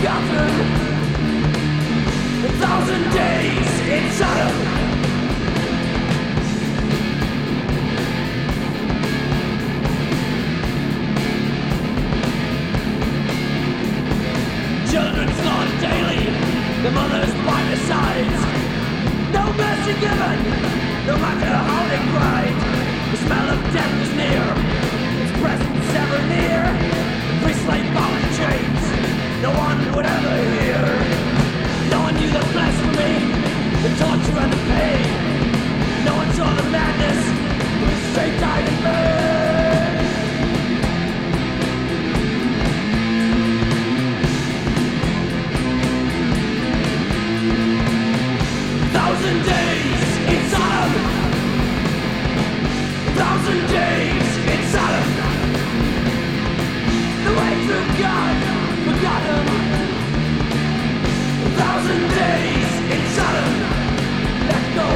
The mothers by the sides, no mercy given, no matter how they cried. The smell of death is near, its presence ever near. The priests lay bound in chains, no one would ever hear. No one knew the blasphemy, the torture and the pain. No one saw the madness, whose fate died in vain. Thousand days in Sodom. Thousand days in Sodom. The way through God forgotten. Thousand days in Sodom. Let go.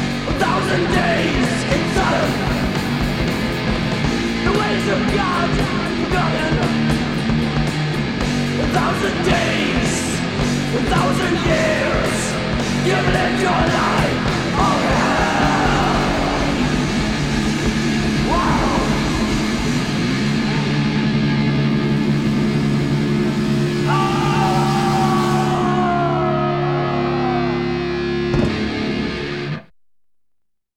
Days in Sodom. The ways of God